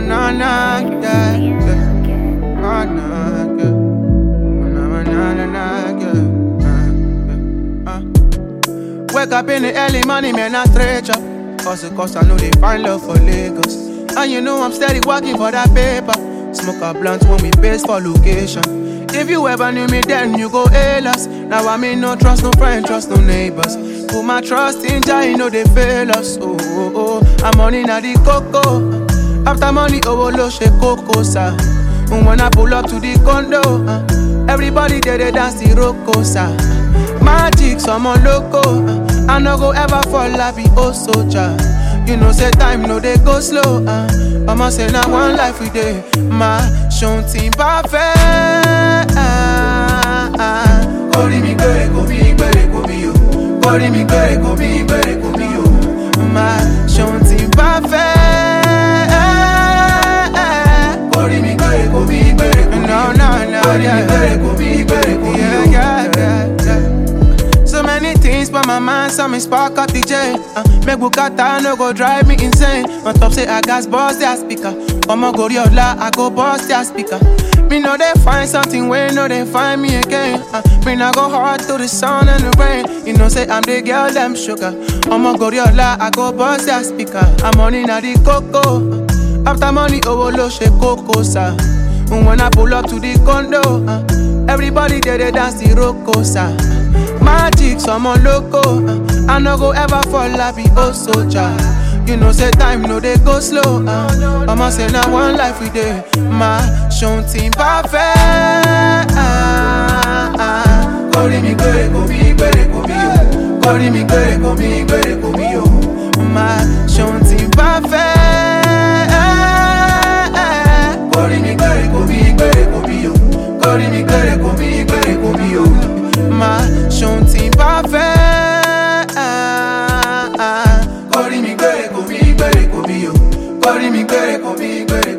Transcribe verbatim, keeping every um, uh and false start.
na na, yeah, yeah. Na na, yeah. Na na na na, yeah. Uh, uh. Wake up in the early morning, man, I stretch up. Cause the cause I know they find love for Lagos. And you know I'm steady working for that paper. Smoke a blunt when we base for location. If you ever knew me then you go hail us. Now I mean no trust no friend, trust no neighbors. Put my trust in Jah, you know they fail us. Oh, oh, oh. I'm on in the coco. After money, oh, lo she coco, sir. And when I pull up to the condo, uh, everybody there they dance the rocco, sir. Magic, someone loco. Uh, I no go ever fall, I be oh soldier. You know say time no they go slow. Uh, I'ma say now one life we day. Ma shontin parfait. Kori mi gbere ko mi gbere ko mi yo. Kori mi gbere ko mi gbere ko mi yo. Ma shontin parfait. Kori mi gbere ko mi gbere ko mi yo. No no no. Kori mi gbere ko mi gbere ko mi yo. Yeah yeah yeah. So many things but my mind, some me spark up the J. Uh, make Bukata no go drive me insane. On top say I gas boss their speaker. I'ma go riola, I go boss their speaker. Me know they find something way, know they find me again. Uh, me now go hard through the sun and the rain. You know say I'm the girl, them sugar. I'ma go riola, I go boss their speaker. I'm on in the coco. Uh, after money, oh lo she coco sa. And when I pull up to the condo, uh, everybody there they dance the rocco sa. Magic, someone loco. Uh, I no go ever fall, I be oh soldier. You know say time no they go slow. Uh, I'ma say now one life we day. Ma shontin parfait. Kori mi gbere ko mi gbere ko mi yo. Kori mi gbere ko mi gbere ko mi yo. Ma shontin parfait. Kori mi gbere ko mi gbere ko mi yo. Kori mi gbere ko mi gbere ko mi yo. Ma shontin parfait. Kori mi gbere ko mi gbere ko mi yo. Kori mi gbere ko mi gbere